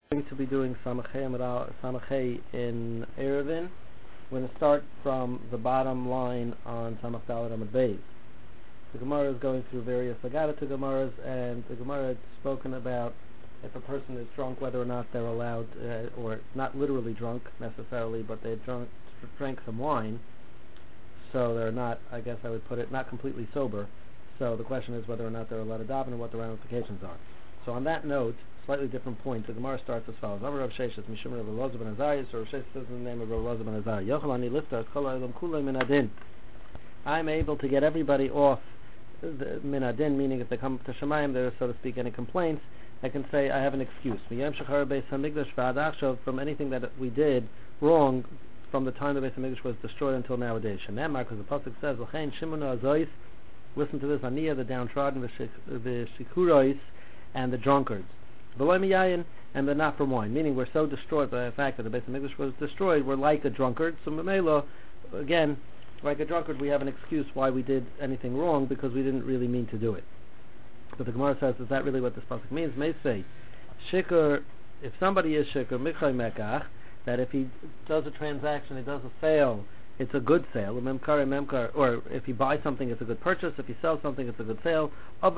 Going to be doing Samachay in Erevin. We're going to start from the bottom line on Samach Dalet Amud Beis. The Gemara is going through various Agadata Gemaras, and the Gemara had spoken about if a person is drunk, whether or not they're allowed, or not literally drunk necessarily, but they drank some wine, so they're not, I guess I would put it, not completely sober. So the question is whether or not they're allowed to daven and what the ramifications are. So on that note, slightly different point, the Gemara starts as follows. Amar Rav Sheshes, Mishum Rav Elazar ben Azariah, so Rav Sheshes says in the name of Rav Elazar ben Azariah, Yochel ani lifta kol ha'olam kulei min adin. I'm able to get everybody off the min adin, meaning if they come to Shemayim, there is, so to speak, any complaints, I can say I have an excuse. Miyam shachar beis hamikdash v'ad achshav, from anything that we did wrong from the time the Beis Hamikdash was destroyed until nowadays. Shenamar, because the pasuk says, L'chein shimonu azois, listen to this, Aniyah, the downtrodden, the shikurois, and the drunkards. V'loy miyayin, and they're not from wine. Meaning we're so destroyed by the fact that the Beis Hamikdash was destroyed, we're like a drunkard. So Mamela, again, like a drunkard, we have an excuse why we did anything wrong, because we didn't really mean to do it. But the Gemara says, is that really what this pasuk means? May say, shikur, if somebody is shikur, mikhay mekach, that if he does a transaction, he does a sale, it's a good sale, or if he buys something, it's a good purchase. If he sells something, it's a good sale.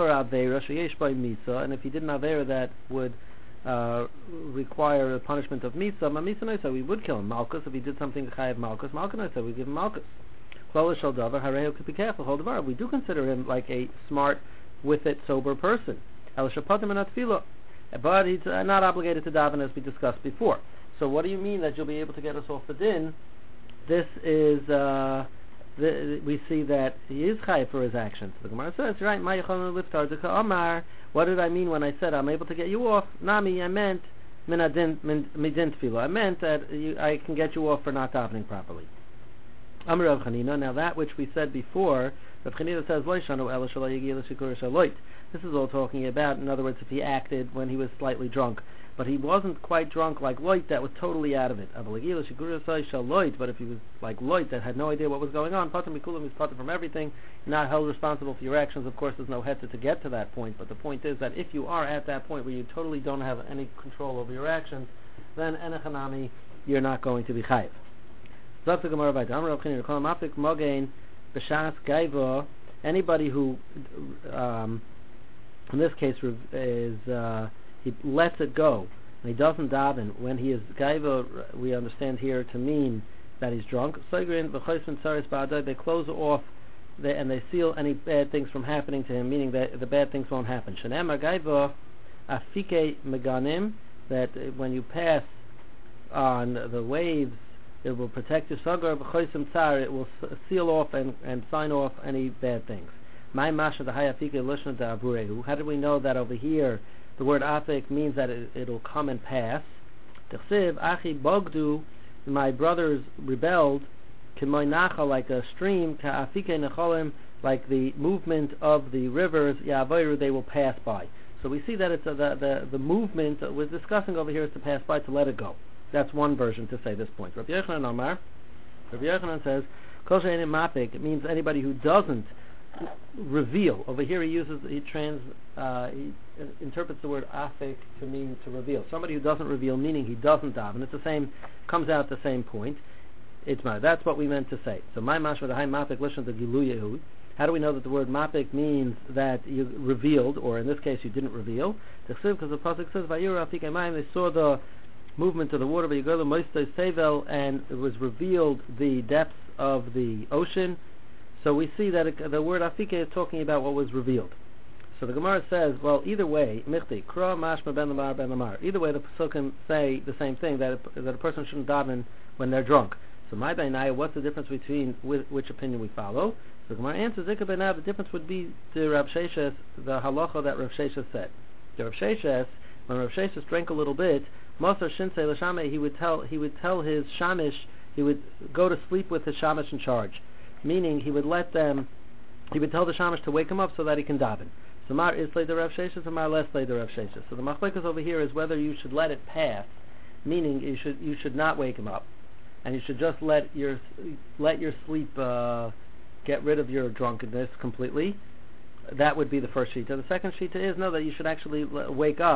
And if he did an avera that would require a punishment of misa, we would kill him. Malchus, if he did something chayav malchus, we give him malchus. We do consider him like a smart, with it, sober person. But he's not obligated to daven, as we discussed before. So what do you mean that you'll be able to get us off the din? This is, we see that he is chayav for his actions. The Gemara says, right, what did I mean when I said I'm able to get you off? Nami, I meant midin tefillah. I meant that I can get you off for not davening properly. Amar Rav Chanina, now that which we said before, Rav Chanina says, this is all talking about, in other words, if he acted when he was slightly drunk. But he wasn't quite drunk like Loit, that was totally out of it. But if he was like Loit, that had no idea what was going on, Pater Mikulam is parted from everything, not held responsible for your actions. Of course, there's no heta to get to that point, but the point is that if you are at that point where you totally don't have any control over your actions, then enechanami, you're not going to be chayiv. Anybody who, in this case, is he lets it go, and he doesn't daven when he is gaiva, we understand here to mean that he's drunk. They close off and they seal any bad things from happening to him, meaning that the bad things won't happen. Shenamar gaiva afike meganim, that when you pass on the waves, it will protect your sagar. It will seal off and sign off any bad things. How did we know that over here the word afik means that it'll come and pass? Achi bogdu, my brothers rebelled, like a stream, like the movement of the rivers, they will pass by. So we see that it's the movement that we're discussing over here is to pass by, to let it go. That's one version to say this point. Rabbi Yochanan says, it means anybody who doesn't reveal. Over here he interprets the word afik to mean to reveal. Somebody who doesn't reveal, meaning he doesn't daven. It's the same, comes out the same point. That's what we meant to say. So my mashma the high mapik listen to gilu. How do we know that the word mapik means that you revealed, or in this case you didn't reveal? Because the pasuk says, they saw the movement of the water, and it was revealed the depths of the ocean. So we see that the word afike is talking about what was revealed. So the Gemara says, well, either way, michti kra mashma ben lamar ben lamar. Either way, the Pesukim say the same thing, that a person shouldn't daven when they're drunk. So my bainaya, what's the difference between which opinion we follow? So the Gemara answers, the difference would be the Rav Sheshes, the halacha that Rav Sheshes said. The Rav Sheshes, when Rav Sheshes drank a little bit, Moser Shinsei L'Shameh, he would tell his shamish, he would go to sleep with his shamish in charge. Meaning he would tell the shamish to wake him up so that he can daven. So Mar is the Rav Sheshes, and Mar less the Rav Sheshes. So the machlekes over here is whether you should let it pass, meaning you should not wake him up, and you should just let your sleep get rid of your drunkenness completely. That would be the first shita. The second shita is that you should actually wake up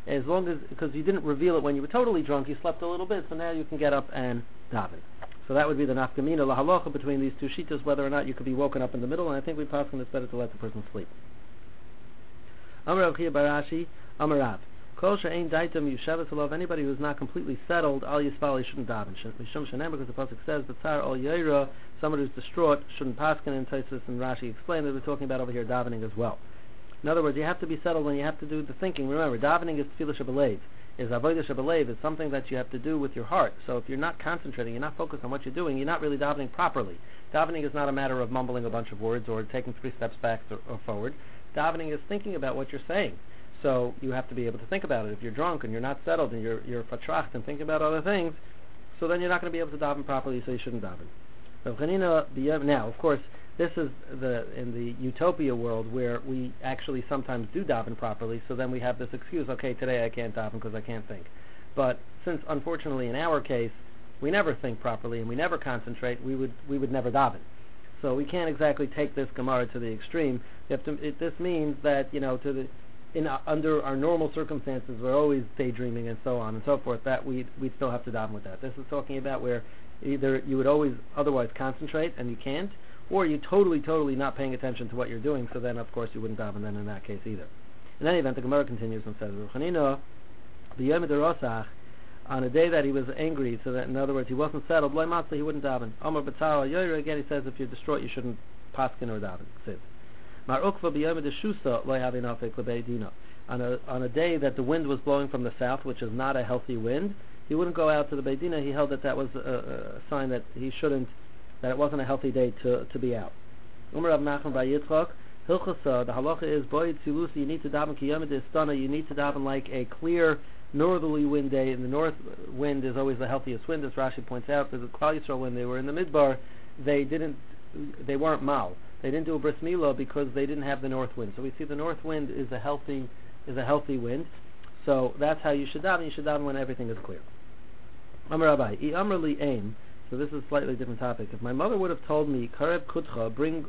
as long as, because you didn't reveal it when you were totally drunk, you slept a little bit, so now you can get up and daven. So that would be the nafkamina lahalacha between these two shittas, whether or not you could be woken up in the middle, and I think we pass on it's better to let the person sleep. Amar Rav Chia bar Ashi, Amar Rav. Kol she'ein daitam yushavas alav, anybody who's not completely settled, al yisbal, he shouldn't daven. Mishum shenem, because the pasuk says, b'tzar al yaira, someone who's distraught, shouldn't paskin, and Tosfos and Rashi explain that we're talking about over here davening as well. In other words, you have to be settled when you have to do the thinking. Remember, davening is tefillah shebelev. Is avodah shebelev. It's something that you have to do with your heart. So if you're not concentrating, you're not focused on what you're doing, you're not really davening properly. Davening is not a matter of mumbling a bunch of words or taking 3 steps back or forward. Davening is thinking about what you're saying. So you have to be able to think about it. If you're drunk and you're not settled and you're fatracht and thinking about other things, so then you're not going to be able to daven properly, so you shouldn't daven. Now, of course, this is in the utopia world where we actually sometimes do daven properly, so then we have this excuse, okay, today I can't daven because I can't think. But since, unfortunately, in our case, we never think properly and we never concentrate, we would never daven. So we can't exactly take this Gemara to the extreme. This means that, under our normal circumstances, we're always daydreaming and so on and so forth, that we'd still have to daven with that. This is talking about where either you would always otherwise concentrate and you can't, or you're totally not paying attention to what you're doing, so then of course you wouldn't daven then in that case either. In any event, the Gemara continues and says, on a day that he was angry, so that in other words he wasn't settled, he wouldn't daven. Again he says if you're distraught you shouldn't paskin or daven. On a day that the wind was blowing from the south, which is not a healthy wind, he wouldn't go out to the Beit Dina. He held that was a sign that he shouldn't, that it wasn't a healthy day to be out. Umar Rav Nachman bar Yitzchak, Hilchasa, the halacha is boy tzilusi, you need to daven kiyam d'istana, you need to daven like a clear northerly wind day, and the north wind is always the healthiest wind, as Rashi points out, because the Klal Yisrael, when they were in the Midbar, they weren't mal. They didn't do a bris milah because they didn't have the north wind. So we see the north wind is a healthy wind. So that's how you should daven. You should daven when everything is clear. Amar Rabbi, I amar li aim. So this is a slightly different topic. If my mother would have told me, kareb kutcha, bring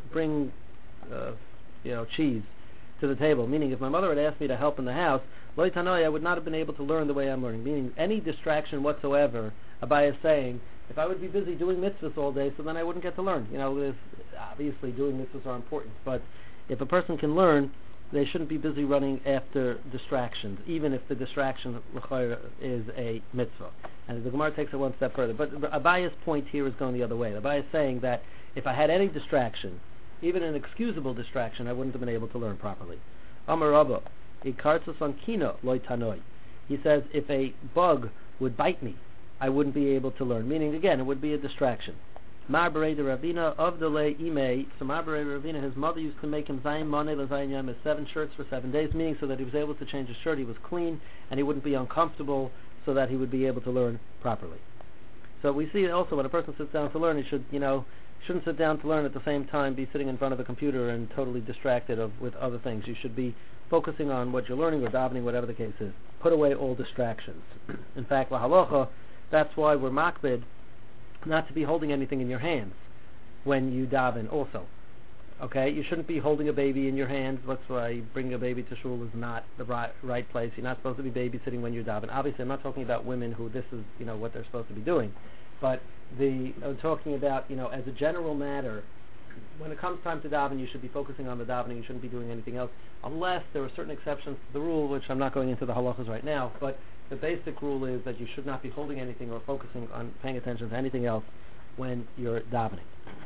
cheese to the table, meaning if my mother had asked me to help in the house, lo tanoi, I would not have been able to learn the way I'm learning. Meaning any distraction whatsoever, Abai is saying, if I would be busy doing mitzvahs all day, so then I wouldn't get to learn. Obviously doing mitzvahs are important, but if a person can learn, they shouldn't be busy running after distractions, even if the distraction is a mitzvah. And the Gemara takes it one step further. But Abaya's point here is going the other way. Abaya is saying that if I had any distraction, even an excusable distraction, I wouldn't have been able to learn properly. Amar Rabba, ikartzos on kina loy tanoi. He says if a bug would bite me, I wouldn't be able to learn. Meaning, again, it would be a distraction. Mar Berei de Ravina of the Le Imei. So Mar Berei de Ravina, his mother used to make him Zayin Maneh L'Zayin Yom, his 7 shirts for 7 days, meaning so that he was able to change his shirt, he was clean, and he wouldn't be uncomfortable, so that he would be able to learn properly. So we see also when a person sits down to learn, he shouldn't sit down to learn at the same time, be sitting in front of a computer and totally distracted with other things. You should be focusing on what you're learning or davening, whatever the case is. Put away all distractions. In fact, la halacha, that's why we're makbid not to be holding anything in your hands when you daven also. Okay? You shouldn't be holding a baby in your hands. That's why bringing a baby to shul is not the right place. You're not supposed to be babysitting when you're daven. Obviously, I'm not talking about women who this is, what they're supposed to be doing. But I'm talking about, as a general matter, when it comes time to daven, you should be focusing on the davening. You shouldn't be doing anything else, unless there are certain exceptions to the rule, which I'm not going into the halachas right now. But the basic rule is that you should not be holding anything or focusing on paying attention to anything else when you're davening.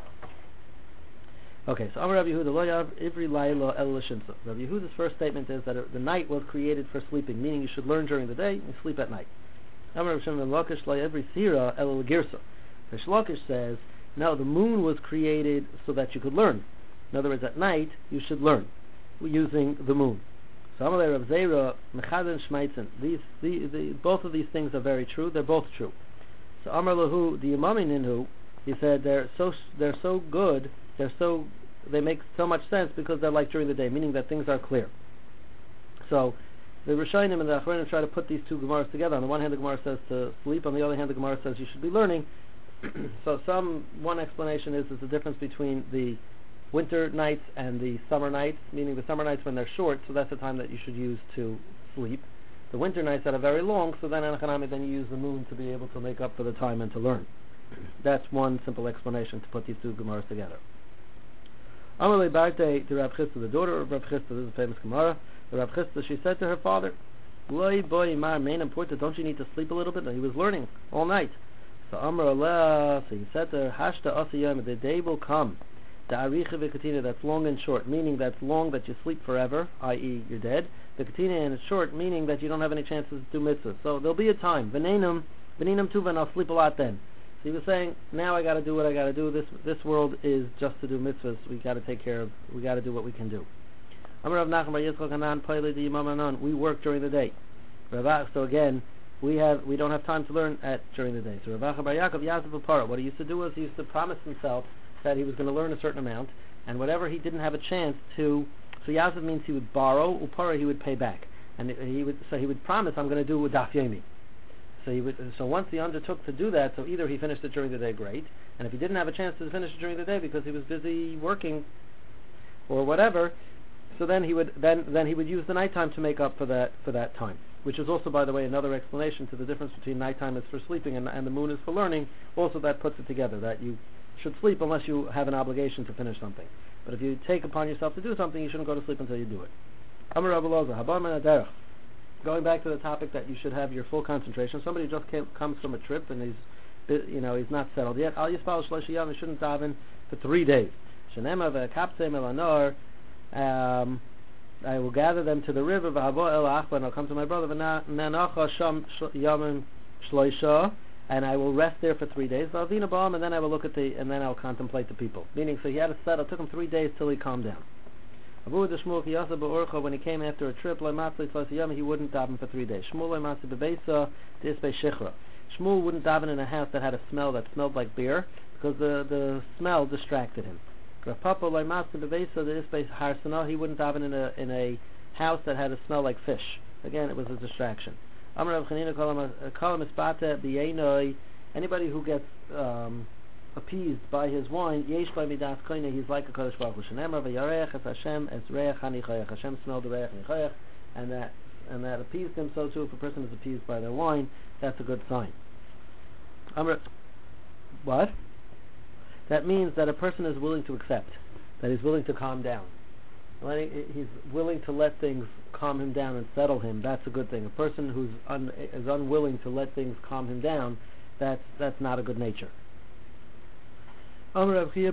Okay, so Amar Rabbi Yehuda lo yav ivri layla el l'shimsa. Rabbi Yehuda's first statement is that the night was created for sleeping, meaning you should learn during the day and sleep at night. Amar Rabbi Shimon ben Lakish lo ivri sira el l'girsa. Rish Lakish says, no, the moon was created so that you could learn. In other words, at night you should learn using the moon. So Amalei Rav Zera, Mechad and Shmeitzen, both of these things are very true. They're both true. So Amar Lahu, the Yamami Ninhu, he said they're so good, they make so much sense because they're like during the day, meaning that things are clear. So the Rishonim and the Achronim try to put these two Gemaras together. On the one hand, the Gemara says to sleep. On the other hand, the Gemara says you should be learning. So one explanation is the difference between the winter nights and the summer nights, meaning the summer nights when they're short, so that's the time that you should use to sleep. the winter nights that are very long, so then you use the moon to be able to make up for the time and to learn. That's one simple explanation to put these two Gemaras together. Amalei Barte, the Rav Chisda, the daughter of Rav Chisda, this is a famous Gemara. The Rav Chisda, she said to her father, "Loi boy mar main important, don't you need to sleep a little bit?" And he was learning all night. So Amar Allah, so he said to her, Hashta asiyam, the day will come, the aricha v'katina, that's long and short, meaning that's long that you sleep forever, i.e. you're dead. The katina, and it's short, meaning that you don't have any chances to do mitzvahs. So there'll be a time, v'neinam tuva, and I'll sleep a lot then. So he was saying, now I got to do what I got to do. This world is just to do mitzvahs. We got to take care of. We got to do what we can do. Amar Rav Nachman bar Yitzchak Hanan Paili di Yimam Hanan. We work during the day. So again, we don't have time to learn during the day. So Rav Acha bar Yaakov Yasef Upara. What he used to do was he used to promise himself that he was going to learn a certain amount, and whatever he didn't have a chance to. So Yasef means he would borrow. Upara he would pay back, and he would promise, I'm going to do with Daf Yomi. So once he undertook to do that, so either he finished it during the day, great, and if he didn't have a chance to finish it during the day because he was busy working or whatever, so then he would use the nighttime to make up for that time, which is also, by the way, another explanation to the difference between nighttime is for sleeping and the moon is for learning. Also, that puts it together that you should sleep unless you have an obligation to finish something. But if you take upon yourself to do something, you shouldn't go to sleep until you do it. Amar Rabbi Loza, Habar min haderech. Going back to the topic that you should have your full concentration. Somebody just comes from a trip and he's not settled yet. Al Yispael Shlosh Yom, he shouldn't daven for 3 days. Shenema ve'kapsei melanor. I will gather them to the river. V'habo el achba, and I'll come to my brother. V'nanacha sham yomim shloisha, and I will rest there for 3 days. V'avina ba'am, and then I will look at and then I'll contemplate the people. Meaning, so he had to settle. It took him 3 days till he calmed down. When he came after a trip, he wouldn't daven for 3 days. Shmuel wouldn't daven in a house that had a smell that smelled like beer because the smell distracted him. He wouldn't daven in a house that had a smell like fish. Again, it was a distraction. Anybody who gets appeased by his wine, yesh by midas koine, he's like a Kodesh Baruch Hu. Shenemar v'yareach es Hashem es reach hanichayach. Hashem smelled the reach hanichayach, and that appeased him. So too, if a person is appeased by their wine, that's a good sign. What? That means that a person is willing to accept, that he's willing to calm down. He's willing to let things calm him down and settle him. That's a good thing. A person who's is unwilling to let things calm him down, that's not a good nature. A person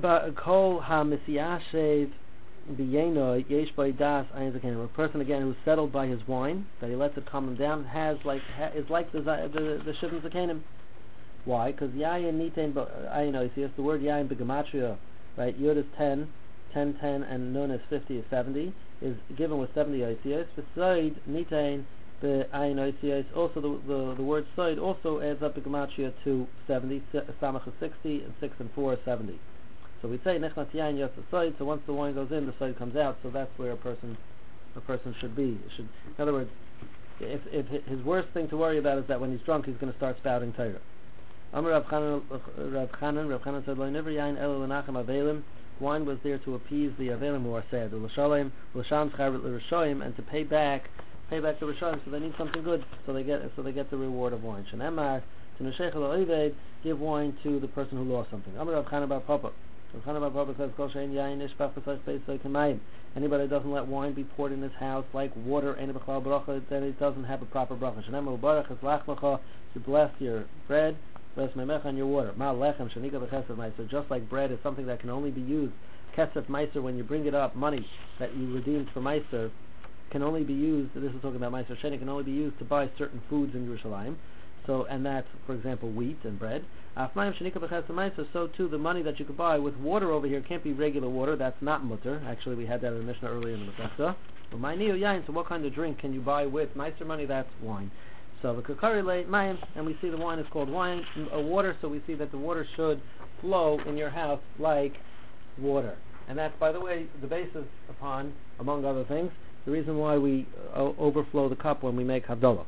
again who's settled by his wine, that he lets it calm him down, is like the Shivim Zakenim. Why? Because Yayin Nitain, you see, it's the word Yayin Begematria, right? Yud is 10, 10, and Nun is 50 is 70, is given with 70 ICS. Beside Nitain, the Ayin ICS, also the word Soid also adds up Begematria to 70, Samach is 60, and 6 and 4 is 70. So we say Nechnat Yayin Yotz Soid, so once the wine goes in, the Soid comes out, so that's where a person should be. In other words, if his worst thing to worry about is that when he's drunk, he's going to start spouting Torah. Amar Rav Chanan said, "Lo never yain elo l'nachem avelim." Wine was there to appease the avelim who are sad, l'shalem schar l'rishoyim, and to pay back the rishoyim. So they need something good, so they get the reward of wine. Shenemar to neshech lo'ived, give wine to the person who lost something. Amar Rav Chanan bar Papa. Rav Chanan bar Papa says, "Kol shein yain nishpach b'sach beisoy k'mayim." Anybody that doesn't let wine be poured in his house like water, any b'chlal bracha, then it doesn't have a proper bracha. Shenemar u'barach es lachmacha, to bless your bread. On your water. So just like bread is something that can only be used, kesef meiser, when you bring it up, money that you redeemed for meiser, can only be used, this is talking about meiser sheni, can only be used to buy certain foods in Yerushalayim. So, and that's, for example, wheat and bread. So too, the money that you could buy with water over here can't be regular water, that's not mutter. Actually, we had that in the Mishnah earlier in the Masechta. So what kind of drink can you buy with meiser money? That's wine. So the kakari late mayim, and we see the wine is called wine, water. So we see that the water should flow in your house like water, and that's, by the way, the basis upon, among other things, the reason why we overflow the cup when we make havdalah.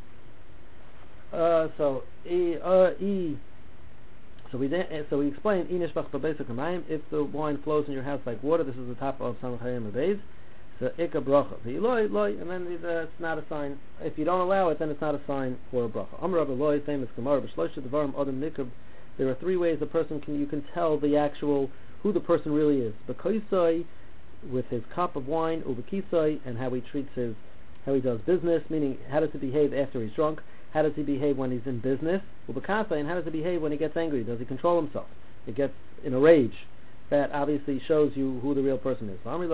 So we explain inish bach b'beisuk mayim. If the wine flows in your house like water, this is the top of Samachayim Abayz. So ikka bracha. And then it's not a sign. If you don't allow it, then it's not a sign for a bracha. Amar Rabbi Loi, famous Gemara, b'shloisha devarim adam nikab. There are three ways you can tell who the person really is. B'koisai, with his cup of wine, ubekisai, and how he does business, meaning how does he behave after he's drunk, how does he behave when he's in business, ubekasai, and how does he behave when he gets angry, does he control himself, he gets in a rage. That obviously shows you who the real person is.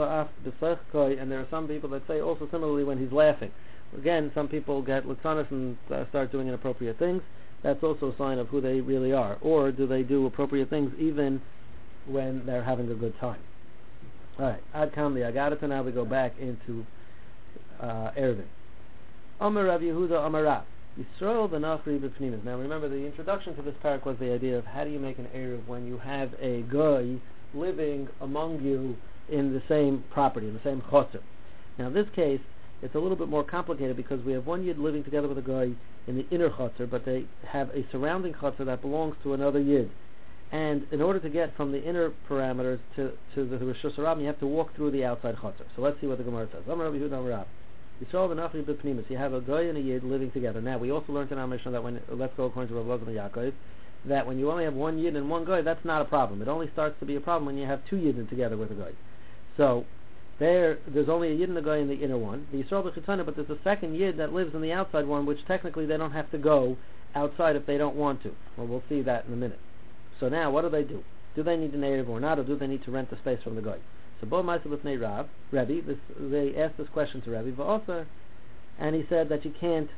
And there are some people that say also similarly when he's laughing. Again, some people get litzanos and start doing inappropriate things. That's also a sign of who they really are. Or do they do appropriate things even when they're having a good time? Alright, Ad Kamli Agadata, now we go back into Eruvin. Amar Rav Yehuda Amar Rav Yisrael v'nachri b'pnimis. Now remember, the introduction to this parak was the idea of how do you make an Eruv when you have a goy living among you in the same property, in the same chotzer. Now in this case, it's a little bit more complicated because we have one yid living together with a guy in the inner chotzer, but they have a surrounding chotzer that belongs to another yid. And in order to get from the inner parameters to the Rishus Harabim, you have to walk through the outside chotzer. So let's see what the Gemara says. Amar Rabbi Yehuda Amar Rav Yisrael v'nachri b'pnimis. You have a guy and a yid living together. Now we also learned in our Mishnah that let's go according to Rav Loza ben Yaakov, that when you only have one yid and one guy, that's not a problem. It only starts to be a problem when you have two yidden together with a guy. So there's only a yid and a guy in the inner one, the Yisrael b'chitzana, but there's a second yid that lives in the outside one, which technically they don't have to go outside if they don't want to. Well, we'll see that in a minute. So now, what do? Do they need an Erev or not, or do they need to rent the space from the guy? So Bo Ma'aseh B'fnei Rav, Rebbe, they asked this question to Rebbe, V'osa, and he said that you can't.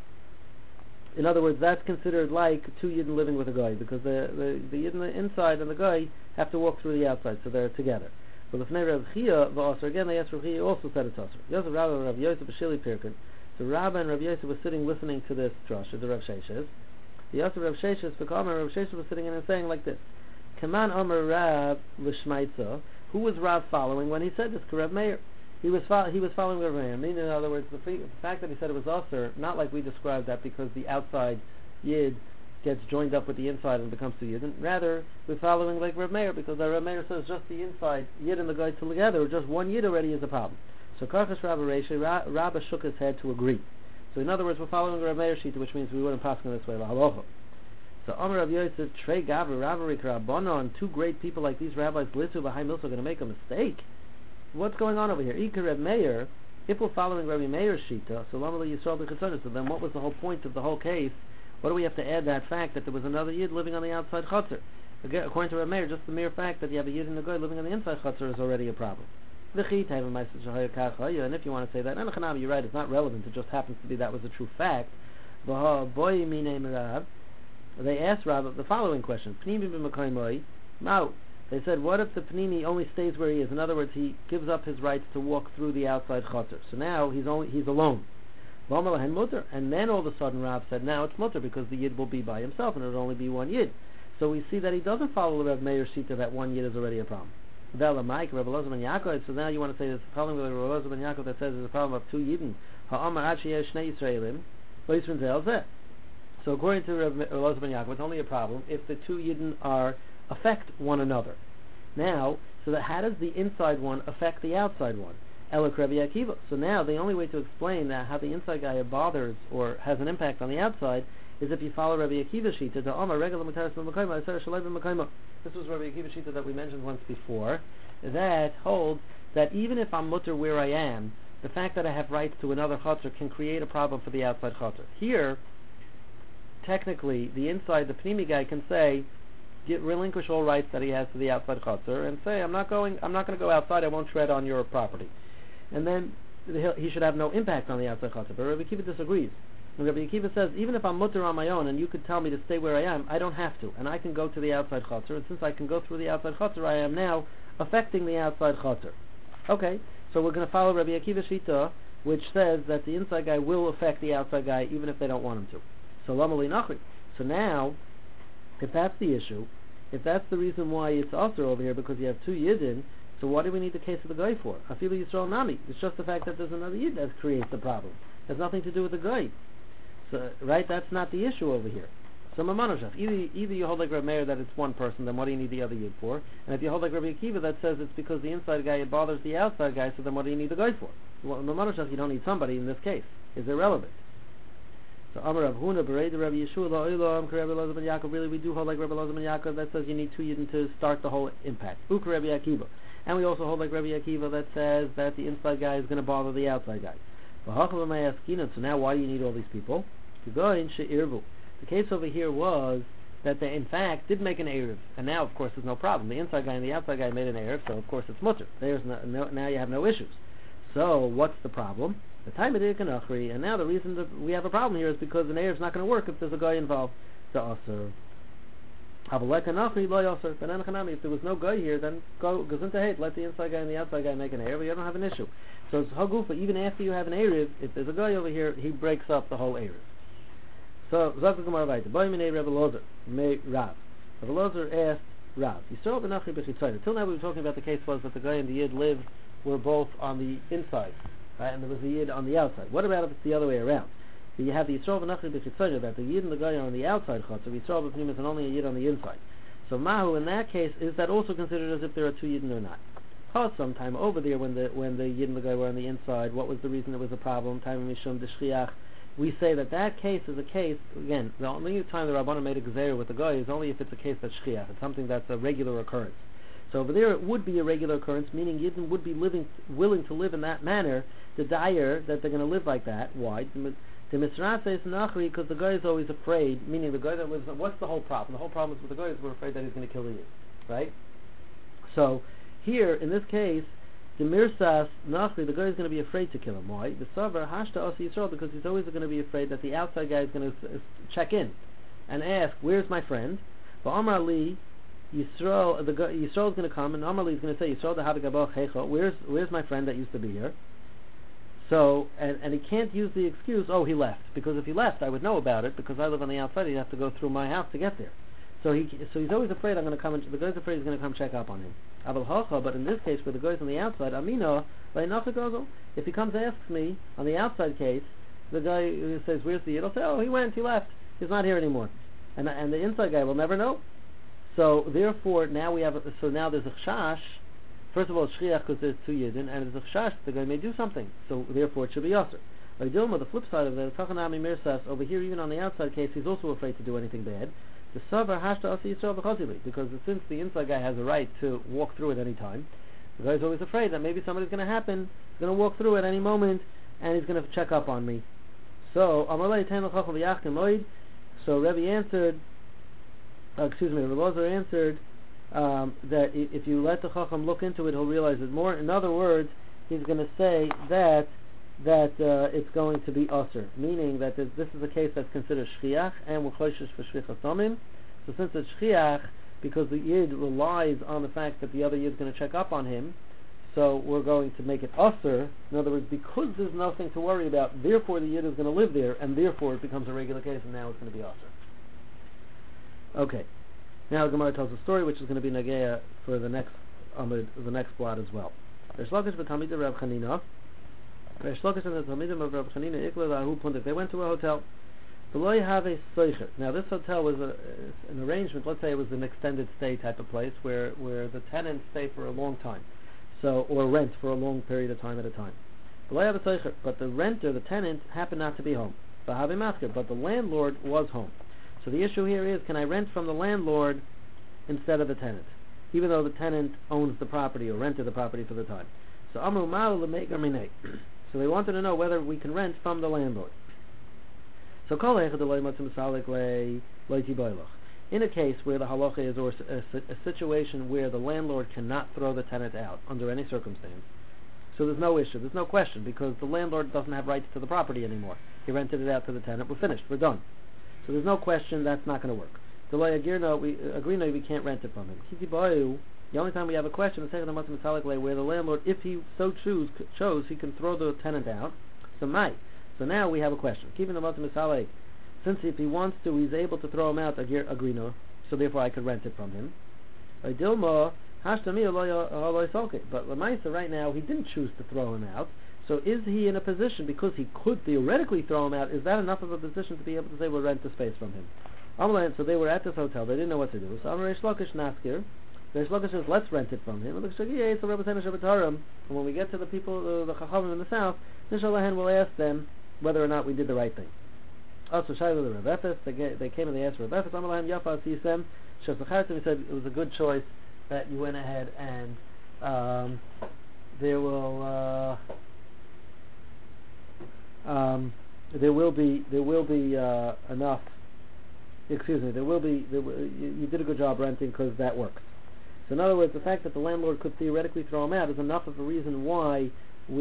In other words, that's considered like two yidden living with a guy, because the yid in the inside and the guy have to walk through the outside, so they're together. But B'fnei Rav Chia, V'osa, again they asked Rav Chia, also said it's Osir. Yosef Rabbi and Rav Yosef B'shili Pirkin. So Rabbi and Rav Yosef was sitting listening to this drasha, the Rav Sheshes. The Yosef Rav Sheshes, V'kamer Rav Sheshes was sitting in and saying like this: Kaman Omer Rav L'Shmaitza. Who was Rav following when he said this? Rav Meir. He was following Rav Meir. Meaning, in other words, the fact that he said it was Osir, not like we described that because the outside yid gets joined up with the inside and becomes two yid. Rather, we're following like Rav Meir because Rav Meir says just the inside yid and the guy together, or just one yid already is a problem. So Karchas Rabba Reishi, Rabba shook his head to agree. So in other words, we're following Rav Meir Shita, which means we wouldn't pass on this way. So Amar Rav Yosef, Trei Gavra, Ravarik Rabbanon, two great people like these rabbis, Litzu B'Hai Milsa, are going to make a mistake. What's going on over here? Ika Rav Meir, if we're following Rabbi Meir's Shita, so Lama Yisrael B'Chitzonah, so then what was the whole point of the whole case? What do we have to add that fact that there was another yid living on the outside chutzner? Again, according to Rav Meir, just the mere fact that you have a yid and a guy living on the inside chutzner is already a problem. And if you want to say that, you're right, it's not relevant, it just happens to be that was a true fact. They asked Rav the following question: they said, what if the Pnimi only stays where he is? In other words, he gives up his rights to walk through the outside chutzner. So now he's alone. And then all of a sudden Rav said, now it's mutter because the yid will be by himself and it'll only be one yid. So we see that he doesn't follow the Rav Meir Shita that one yid is already a problem. So now you want to say there's a problem with Rav Elazar ben Yaakov that says there's a problem of two yidden. So according to Rav Elazar ben Yaakov, it's only a problem if the two yidden affect one another. Now, so that how does the inside one affect the outside one? Elok Rabbi Akiva. So now the only way to explain that how the inside guy bothers or has an impact on the outside is if you follow Rabbi Akiva's Shita to Omar regular Mataris L'Makayma Asar Shalei B'Makayma. This was Rabbi Akiva's Shita that we mentioned once before, that holds that even if I'm mutter where I am, the fact that I have rights to another chutzner can create a problem for the outside chutzner. Here, technically, the inside, the Pnimi guy can say, relinquish all rights that he has to the outside chutzner and say, I'm not going to go outside, I won't tread on your property. And then he should have no impact on the outside chutzner. But Rabbi Akiva disagrees. And Rabbi Akiva says, even if I'm mutter on my own and you could tell me to stay where I am, I don't have to. And I can go to the outside chutzner. And since I can go through the outside chutzner, I am now affecting the outside chutzner. Okay, so we're going to follow Rabbi Akiva Shita, which says that the inside guy will affect the outside guy even if they don't want him to. So Lamali Nachri. So now, if that's the issue, if that's the reason why it's also over here, because you have two yidden, so what do we need the case of the guy for? Afilu Yisrael Nami. It's just the fact that there's another yid that creates the problem. It has nothing to do with the guy. So, right, that's not the issue over here. So Mamanoshach, either you hold like Reb Meir that it's one person, then what do you need the other yid for? And if you hold like Rabbi Akiva that says it's because the inside guy it bothers the outside guy, so then what do you need the guy for? Well, Mamanoshach, you don't need somebody in this case. It's irrelevant. So Amar Rav Huna Berei Rabbi Yeshua La'olam Rabbi Elazar ben Yaakov. Really, we do hold like Rabbi Elazar ben Yaakov that says you need two yidden to start the whole impact. Uk Rabbi Akiva, and we also hold like Rabbi Akiva that says that the inside guy is going to bother the outside guy. So now, why do you need all these people? To go in she'irvu. The case over here was that they in fact did make an eruv, and now of course there's no problem. The inside guy and the outside guy made an eruv, so of course it's mutter. There's now you have no issues. So what's the problem? The time of the kanachri, and now the reason that we have a problem here is because the eruv is not going to work if there's a guy involved. The aser. But if there was no guy here, then goes into hate. Let the inside guy and the outside guy make an eruv. You don't have an issue. So it's hagufa. Even after you have an eruv, if there's a guy over here, he breaks up the whole eruv. So, Zak Gemara weiter. Boy minei Rebbe Lozer, mei Rav. Rebbe Lozer asked Rav, Yisrael b'nachri b'chitzayda. Till now we were talking about the case was that the guy and the yid were both on the inside, right, and there was a yid on the outside. What about if it's the other way around? So you have the Yisrael b'nachri b'chitzayda, that the yid and the guy are on the outside chutz, so Yisrael b'pnimis and only a yid on the inside. So Mahu, in that case, is that also considered as if there are two yidden or not? Sometime over there when the yid and the guy were on the inside, what was the reason it was a problem? Time mishum d'shchiach. We say that case is a case, again, the only time the Rabbanan made a gezeira with the guy is only if it's a case that's shchiach. It's something that's a regular occurrence. So over there it would be a regular occurrence, meaning Yidden would be willing to live in that manner, the dire that they're going to live like that. Why? The Misrata is nachri because the guy is always afraid, meaning the guy that lives, what's the whole problem? The whole problem is with the guy is we're afraid that he's going to kill the Yid. Right? So here, in this case, the Mirsas Nachri, the guy is going to be afraid to kill him. Why? The Savar Hashta Asi Yisrael, because he's always going to be afraid that the outside guy is going to check in and ask, "Where's my friend?" But Amar Ali Yisrael, Yisrael is going to come, and Amar Ali is going to say, "Yisrael Dahavigabach Hecho, where's my friend that used to be here?" So, and he can't use the excuse, "Oh, he left," because if he left, I would know about it because I live on the outside. He'd have to go through my house to get there. So he's always afraid I'm going to come. The guy's afraid he's going to come check up on him. But in this case, where the guy's on the outside, Amino, if he comes and asks me on the outside case, the guy who says, "Where's the yid?" I'll say, "Oh, he went, he left, he's not here anymore," and the inside guy will never know. So therefore, now now there's a chash. First of all, it's shchiach because there's two yidin, and there's a chash. The guy may do something, so therefore it should be yasser. Like Dilma, the flip side of it, Tachanami Mirsas over here, even on the outside case, he's also afraid to do anything bad. The Savar Hashta Asi Yisrael b'chazili, because since the inside guy has a right to walk through at any time, the guy's always afraid that maybe somebody's going to happen, he's going to walk through at any moment, and he's going to check up on me. So Amalei Ten L'Chacham V'Yachtim Moed. So Rebbe answered, Rebbe Lozer answered that if you let the Chacham look into it, he'll realize it more. In other words, he's going to say that it's going to be usher, meaning that this is a case that's considered shchiach and we're choishes for shvichas damim. So since it's shchiach, because the yid relies on the fact that the other yid is going to check up on him, so we're going to make it usher. In other words, because there's nothing to worry about, therefore the yid is going to live there, and therefore it becomes a regular case, and now it's going to be usher. Okay. Now the Gemara tells a story which is going to be nageya for the next blot as well. There's Lakish v'Talmid Rav Chanina. They went to a hotel. Now this hotel was an arrangement, let's say it was an extended stay type of place where the tenants stay for a long time, or rent for a long period of time at a time. But the renter, the tenant, happened not to be home. But the landlord was home. So the issue here is, can I rent from the landlord instead of the tenant, even though the tenant owns the property or rented the property for the time? So Amru Ma'u l'meikar minei. So they wanted to know whether we can rent from the landlord. So in a case where the halacha is or a situation where the landlord cannot throw the tenant out under any circumstance, so there's no issue, there's no question, because the landlord doesn't have rights to the property anymore. He rented it out to the tenant. We're finished. We're done. So there's no question that's not going to work. We agree we can't rent it from him. The only time we have a question is where the landlord, if he so chose, he can throw the tenant out. So now we have a question. Keeping the matzah mishalek, since if he wants to, he's able to throw him out. Agrino, so therefore I could rent it from him. But Lamaisa, right now he didn't choose to throw him out. So is he in a position, because he could theoretically throw him out, is that enough of a position to be able to say we'll rent the space from him? Amalan, so they were at this hotel. They didn't know what to do. So Amar Reish Lakish Naskir. Reish Lakish says, let's rent it from him. And when we get to the people, the Chachamim in the south, Nishalahan will ask them whether or not we did the right thing. Also, Shailu the Rav Efes, they came and they asked Rav Efes, Amalahem Yafa Sisem, Shasachartim, he said it was a good choice that you went ahead and there will be enough. Excuse me. You did a good job renting because that works. So in other words, the fact that the landlord could theoretically throw him out is enough of a reason why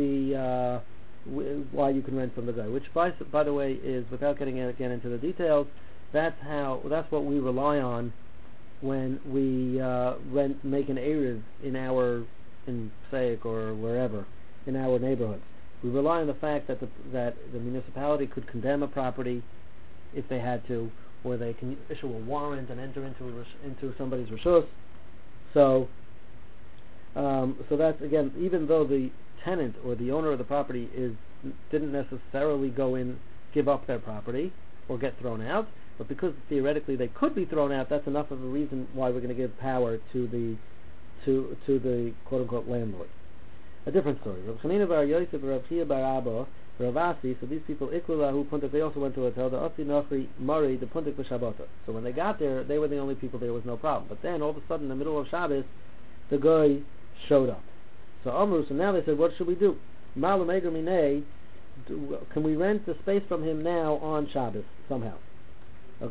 why you can rent from the guy. Which, by the way, is, without getting again into the details, that's what we rely on when we make an eruv in SAIC or wherever in our neighborhoods. We rely on the fact that the municipality could condemn a property if they had to, or they can issue a warrant and enter into somebody's reshus. So that's, again, even though the tenant or the owner of the property didn't necessarily go in, give up their property or get thrown out, but because theoretically they could be thrown out, that's enough of a reason why we're going to give power to the quote unquote landlord. A different story. Rav Chanina bar Yosef, Rav Chia bar Abba, Rav Asi, so these people Iklulahu Puntik, they also went to a hotel, the Asi Nochri Mari, the Puntik B'Shabbata. So when they got there, they were the only people there, was no problem. But then all of a sudden in the middle of Shabbos, the guy showed up. So Amru, so now they said, what should we do? Malum Eger Minei, can we rent the space from him now on Shabbos somehow? Okay.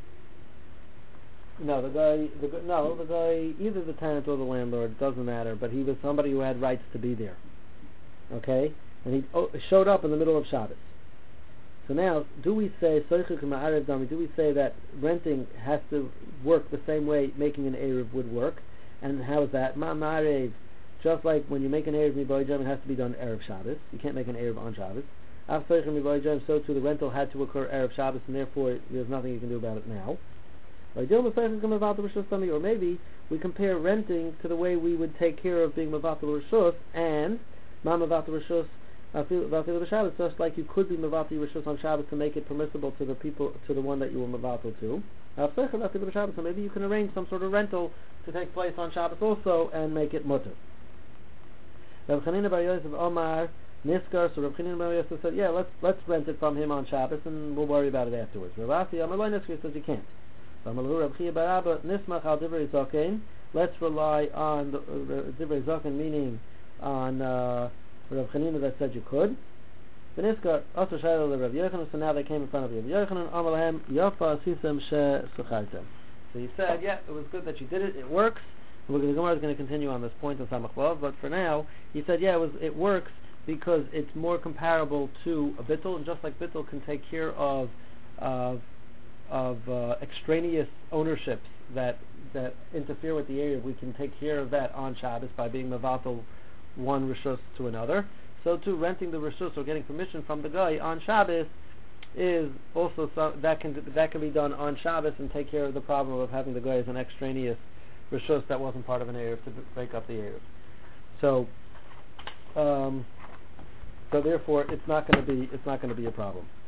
No, the guy, either the tenant or the landlord, doesn't matter, but he was somebody who had rights to be there. Okay? And he showed up in the middle of Shabbos. So now, do we say that renting has to work the same way making an Eruv would work? And how is that? Ma'arev, just like when you make an Eruv Miboy Jam, it has to be done Erev Shabbos. You can't make an Eruv on Shabbos. So too the rental had to occur Erev Shabbos, and therefore there's nothing you can do about it now. Or maybe we compare renting to the way we would take care of being Mavatal Rishus and Mavatal Rishus Shabbos, just like you could be Mavatal Rishus on Shabbos to make it permissible to the people, to the one that you were Mavatal to. So maybe you can arrange some sort of rental to take place on Shabbos also and make it mutter. Rav Chanina bar Yosef Omar Niskar, so Rav Chanina bar Yosef said, yeah, let's rent it from him on Shabbos and we'll worry about it afterwards. Rav Asi Amalai Niskar says you can't. Let's rely on the Divrei Zaken, meaning on Rav Chanina that said you could. So now they came in front of Rav Yochanan. So he said, yeah, it was good that you did it. It works. The Gemara is going to continue on this point in Samach Vav, but for now, he said, yeah, it works because it's more comparable to a bittul, and just like bittul can take care of extraneous ownerships that interfere with the area, we can take care of that on Shabbos by being mevatel one rishus to another. So too, renting the rishus or getting permission from the guy on Shabbos is also that can be done on Shabbos and take care of the problem of having the guy as an extraneous rishus that wasn't part of an eruv to break up the eruv. So therefore, it's not going to be a problem.